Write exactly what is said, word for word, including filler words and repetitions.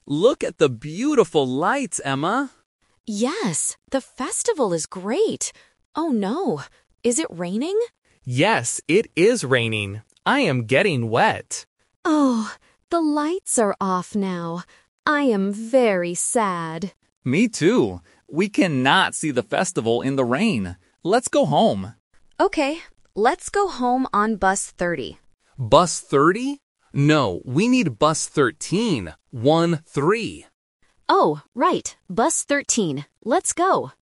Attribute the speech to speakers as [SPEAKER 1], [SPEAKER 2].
[SPEAKER 1] Look at the beautiful lights, Emma.
[SPEAKER 2] Yes, the festival is great. Oh no, is it raining?
[SPEAKER 1] Yes, it is raining. I am getting wet.
[SPEAKER 2] Oh, the lights are off now. I am very sad.
[SPEAKER 3] Me too. We cannot see the festival in the rain. Let's go home.
[SPEAKER 2] Okay, let's go home on bus thirty.
[SPEAKER 1] Bus thirty? No, we need bus thirteen. One, three.
[SPEAKER 2] Oh, right, bus thirteen. Let's go.